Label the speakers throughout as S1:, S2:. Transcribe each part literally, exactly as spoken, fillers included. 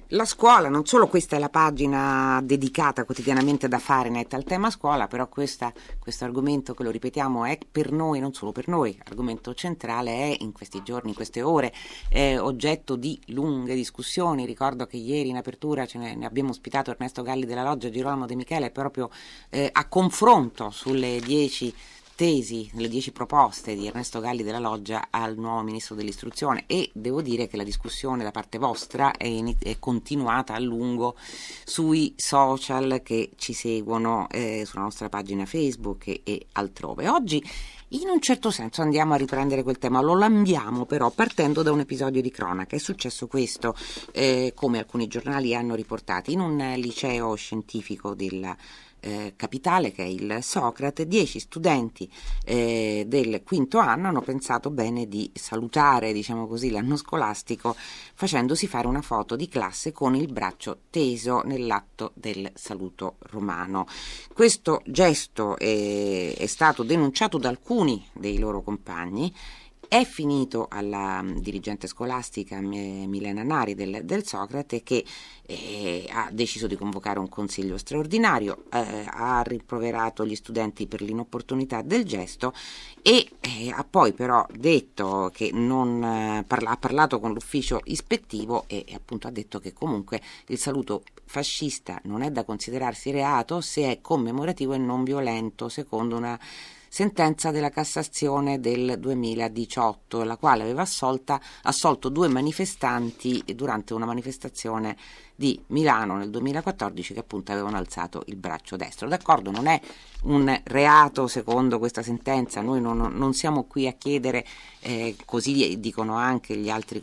S1: La scuola, non solo questa è la pagina dedicata quotidianamente da Farenet al tema scuola, però questa, questo argomento, che lo ripetiamo, è per noi, non solo per noi, argomento centrale, è in questi giorni, in queste ore, è oggetto di lunghe discussioni. Ricordo che ieri in apertura ce ne, ne abbiamo ospitato Ernesto Galli della Loggia, Girolamo De Michele, proprio eh, a confronto sulle dieci tesi, le dieci proposte di Ernesto Galli della Loggia al nuovo ministro dell'istruzione, e devo dire che la discussione da parte vostra è, in, è continuata a lungo sui social che ci seguono, eh, sulla nostra pagina Facebook e, e altrove. Oggi in un certo senso andiamo a riprendere quel tema, lo lambiamo però partendo da un episodio di cronaca. È successo questo, eh, come alcuni giornali hanno riportato, in un liceo scientifico della Eh, capitale, che è il Socrate. Dieci studenti eh, del quinto anno hanno pensato bene di salutare, diciamo così, l'anno scolastico facendosi fare una foto di classe con il braccio teso nell'atto del saluto romano. Questo gesto è, è stato denunciato da alcuni dei loro compagni. È finito alla um, dirigente scolastica eh, Milena Nari del, del Socrate, che eh, ha deciso di convocare un consiglio straordinario, eh, ha rimproverato gli studenti per l'inopportunità del gesto e eh, ha poi però detto che non eh, parla, ha parlato con l'ufficio ispettivo e, e appunto ha detto che comunque il saluto fascista non è da considerarsi reato se è commemorativo e non violento, secondo una sentenza della Cassazione del duemiladiciotto, la quale aveva assolta, assolto due manifestanti durante una manifestazione di Milano nel duemilaquattordici che appunto avevano alzato il braccio destro. D'accordo, non è un reato secondo questa sentenza, noi non, non siamo qui a chiedere, eh, così dicono anche gli altri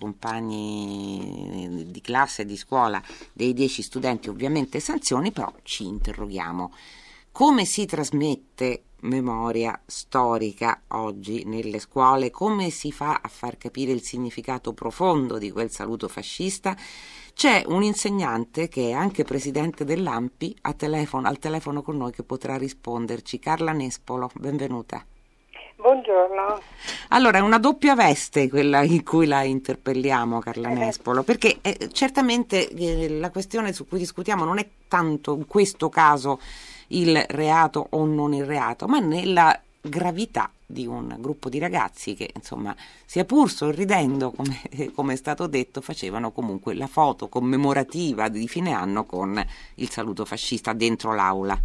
S1: compagni di classe e di scuola dei dieci studenti, ovviamente sanzioni, però ci interroghiamo. Come si trasmette memoria storica oggi nelle scuole? Come si fa a far capire il significato profondo di quel saluto fascista? C'è un insegnante che è anche presidente dell'A M P I a telefono, al telefono con noi, che potrà risponderci. Carla Nespolo, benvenuta.
S2: Buongiorno.
S1: Allora, è una doppia veste quella in cui la interpelliamo, Carla
S2: Eh.
S1: Nespolo, perché eh, certamente eh, la questione su cui discutiamo non è tanto in questo caso il reato o non il reato, ma nella gravità di un gruppo di ragazzi che, insomma, sia pur sorridendo, come, come è stato detto, facevano comunque la foto commemorativa di fine anno con il saluto fascista dentro l'aula.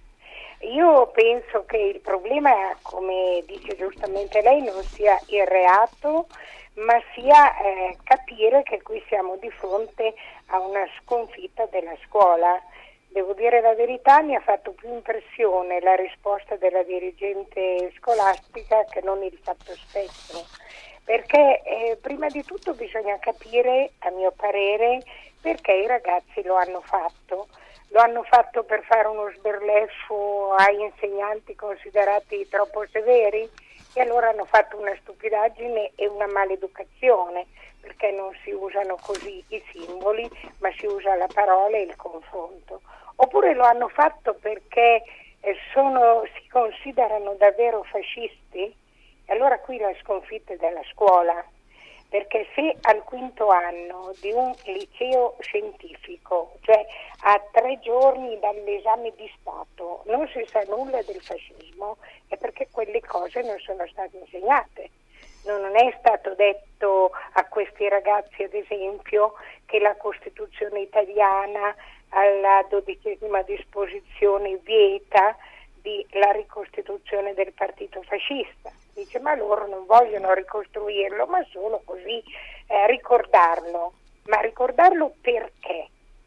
S2: Io penso che il problema, come dice giustamente lei, non sia il reato, ma sia eh, capire che qui siamo di fronte a una sconfitta della scuola. Devo dire la verità, mi ha fatto più impressione la risposta della dirigente scolastica che non il fatto stesso, perché eh, prima di tutto bisogna capire, a mio parere, perché i ragazzi lo hanno fatto. Lo hanno fatto per fare uno sberleffo ai insegnanti considerati troppo severi, e allora hanno fatto una stupidaggine e una maleducazione, perché non si usano così i simboli, ma si usa la parola e il confronto. Oppure lo hanno fatto perché eh, sono, si considerano davvero fascisti, e allora qui la sconfitta è della scuola, perché se al quinto anno di un liceo scientifico, cioè a tre giorni dall'esame di Stato, non si sa nulla del fascismo, è perché quelle cose non sono state insegnate. Non è stato detto a questi ragazzi, ad esempio, che la Costituzione italiana alla dodicesima disposizione vieta di la ricostituzione del partito fascista. Dice, ma loro non vogliono ricostruirlo, ma solo così eh, ricordarlo. Ma ricordarlo perché?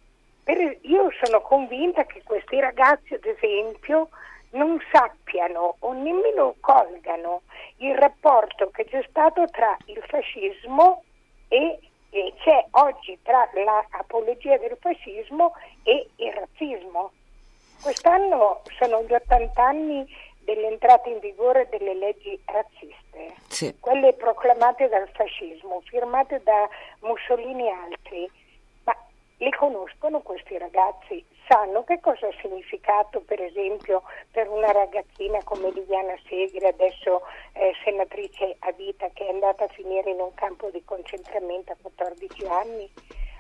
S2: Per, io sono convinta che questi ragazzi, ad esempio, non sappiano o nemmeno colgano il rapporto che c'è stato tra il fascismo e, e c'è oggi tra l'apologia del fascismo e il razzismo. Quest'anno sono gli ottanta anni dell'entrata in vigore delle leggi razziste, sì, quelle proclamate dal fascismo, firmate da Mussolini e altri. Ma le conoscono questi ragazzi? Sanno che cosa ha significato, per esempio, per una ragazzina come Liliana Segre, adesso eh, senatrice a vita, che è andata a finire in un campo di concentramento a quattordici anni?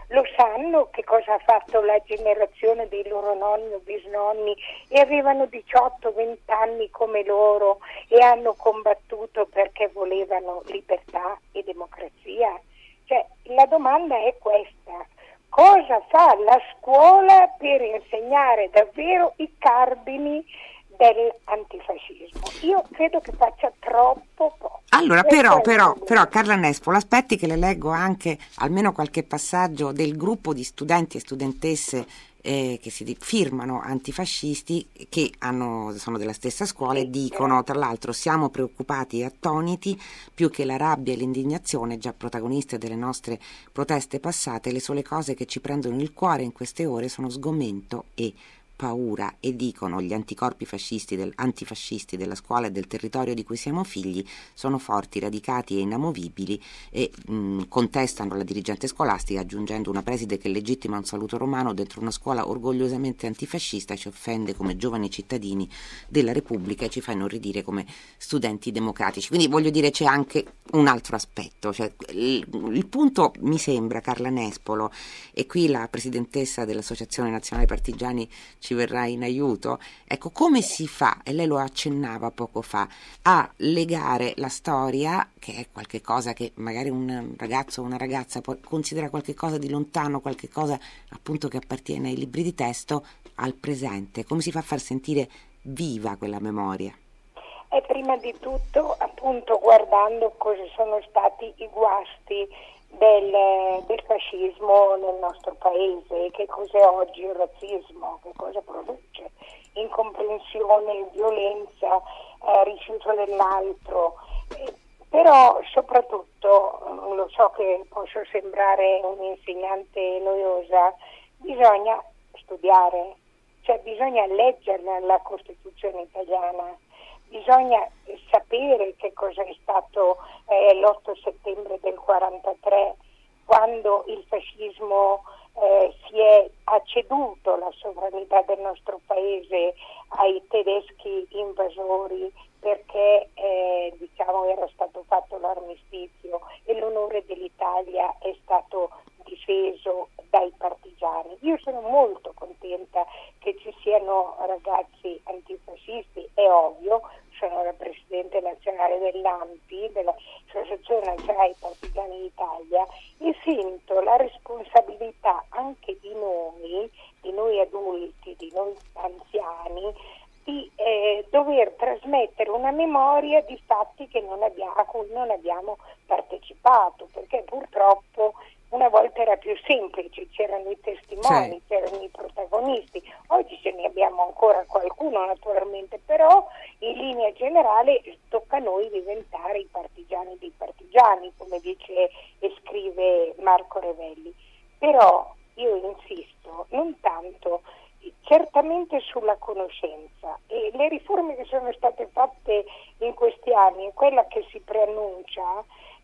S2: Lo sanno che cosa ha fatto la generazione dei loro nonni o bisnonni e avevano diciotto venti anni come loro e hanno combattuto perché volevano libertà e democrazia? Cioè, la domanda è questa: cosa fa la scuola per insegnare davvero i cardini dell'antifascismo? Io credo che faccia troppo poco.
S1: Allora, però, però, però, Carla Nespolo, aspetti che le leggo anche almeno qualche passaggio del gruppo di studenti e studentesse eh, che si firmano antifascisti, che hanno, sono della stessa scuola e dicono, tra l'altro: siamo preoccupati e attoniti, più che la rabbia e l'indignazione, già protagoniste delle nostre proteste passate, le sole cose che ci prendono il cuore in queste ore sono sgomento e paura, e dicono: gli anticorpi fascisti del, antifascisti della scuola e del territorio di cui siamo figli sono forti, radicati e inamovibili, e mh, contestano la dirigente scolastica aggiungendo: una preside che legittima un saluto romano dentro una scuola orgogliosamente antifascista ci offende come giovani cittadini della Repubblica e ci fa inorridire come studenti democratici. Quindi voglio dire, c'è anche un altro aspetto, cioè, il, il punto mi sembra, Carla Nespolo, e qui la presidentessa dell'Associazione Nazionale Partigiani ci verrà in aiuto. Ecco, come si fa, e lei lo accennava poco fa, a legare la storia, che è qualche cosa che magari un ragazzo o una ragazza può considera qualche cosa di lontano, qualche cosa appunto che appartiene ai libri di testo, al presente? Come si fa a far sentire viva quella memoria?
S2: E prima di tutto, appunto, guardando cosa sono stati i guasti Del, del fascismo nel nostro paese, che cos'è oggi il razzismo, che cosa produce: incomprensione, violenza, eh, rifiuto dell'altro. Eh, però soprattutto, lo so che posso sembrare un'insegnante noiosa, bisogna studiare, cioè bisogna leggere la Costituzione italiana, bisogna sapere che cosa è stato eh, l'otto settembre del quarantatré, quando il fascismo eh, si è ha ceduto la sovranità del nostro paese ai tedeschi invasori, perché eh, diciamo era stato fatto l'armistizio e l'onore dell'Italia è stato difeso dai partigiani. Io sono molto contenta che ci siano ragazzi antifascisti, è ovvio, sono la presidente nazionale dell'A N P I, dell'Associazione Nazionale Partigiani d'Italia, e sento la responsabilità anche di noi, di noi adulti, di noi anziani, di eh, dover trasmettere una memoria di fatti che non abbiamo, a cui non abbiamo partecipato, perché purtroppo una volta era più semplice, c'erano i testimoni, sì, c'erano i protagonisti. Oggi ce ne abbiamo ancora qualcuno naturalmente, però in linea generale tocca a noi diventare i partigiani dei partigiani, come dice e scrive Marco Revelli. Però io insisto non tanto certamente sulla conoscenza, e le riforme che sono state fatte in questi anni e quella che si preannuncia,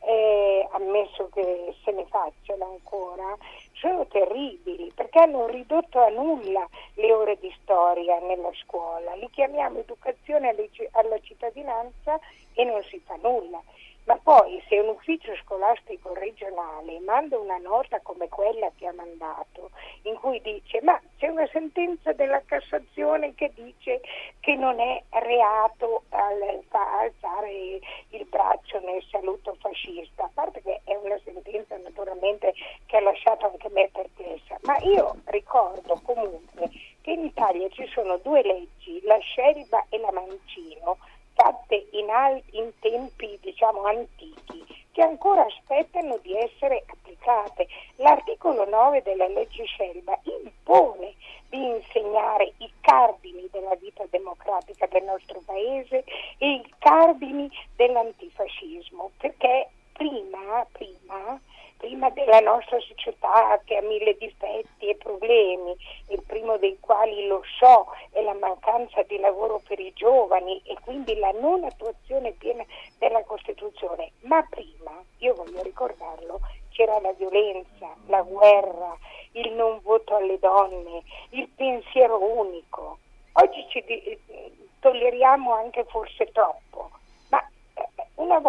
S2: eh, ammesso che se ne facciano ancora, sono terribili, perché hanno ridotto a nulla le ore di storia nella scuola. Li chiamiamo educazione alla cittadinanza e non si fa nulla. Ma poi se un ufficio scolastico regionale manda una nota come quella che ha mandato, in cui dice: ma c'è una sentenza della Cassazione che dice che non è reato al, alzare il braccio nel saluto fascista, a parte che è una sentenza naturalmente che ha lasciato anche me perplessa, ma io ricordo comunque che in Italia ci sono due leggi, la Scelba e la Mancino, fatte in, al- in tempi diciamo antichi, che ancora aspettano di essere applicate. L'articolo nove della legge Scelba impone di insegnare i cardini della vita democratica del nostro paese e i cardini dell'antifascismo, perché prima, prima prima della nostra società, che ha mille difetti e problemi, il primo dei quali, lo so, è la mancanza di lavoro per i giovani e quindi la non attuazione piena della Costituzione, ma prima, io voglio ricordarlo, c'era la violenza, la guerra, il non voto alle donne, il pensiero unico. Oggi ci di- tolleriamo anche forse troppo, ma una volta non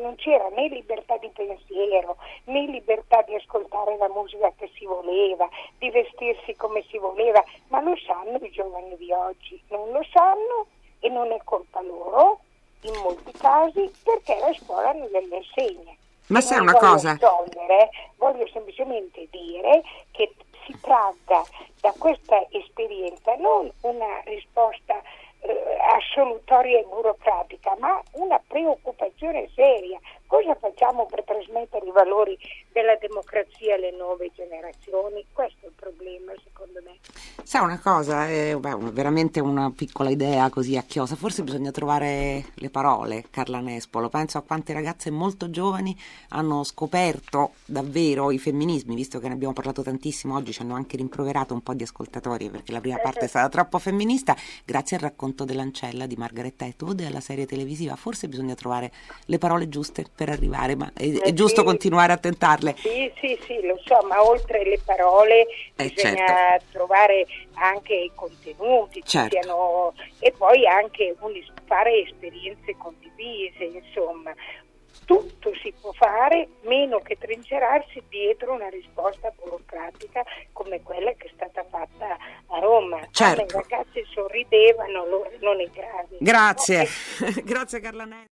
S2: non c'era né libertà di pensiero, né libertà di ascoltare la musica che si voleva, di vestirsi come si voleva, ma lo sanno i giovani di oggi, non lo sanno e non è colpa loro in molti casi, perché la scuola non glielo insegna.
S1: Ma
S2: E
S1: sai
S2: non
S1: una
S2: voglio
S1: cosa?
S2: togliere, voglio semplicemente dire che si tragga da questa esperienza non una risposta eh, assolutoria e burocratica, ma una preoccupazione seria. Cosa facciamo per trasmettere i valori della democrazia alle nuove generazioni? Questo è il problema, secondo me.
S1: Sai una cosa, è beh, veramente una piccola idea così a chiosa, forse bisogna trovare le parole, Carla Nespolo. Penso a quante ragazze molto giovani hanno scoperto davvero i femminismi, visto che ne abbiamo parlato tantissimo oggi, ci hanno anche rimproverato un po' di ascoltatori perché la prima parte è stata troppo femminista, grazie al racconto dell'ancella di Margaret Atwood e alla serie televisiva. Forse bisogna trovare le parole giuste per arrivare, ma è, è
S2: Eh,
S1: giusto
S2: sì,
S1: continuare a tentarle.
S2: Sì, sì, sì, lo so, ma oltre le parole
S1: Eh,
S2: bisogna
S1: certo.
S2: trovare anche i contenuti, ci
S1: Certo.
S2: siano, e poi anche un, fare esperienze condivise, insomma. Tutto si può fare, meno che trincerarsi dietro una risposta burocratica come quella che è stata fatta a Roma.
S1: Certo.
S2: I ragazzi sorridevano, loro non i gravi.
S1: Grazie, grazie Carla Nespolo.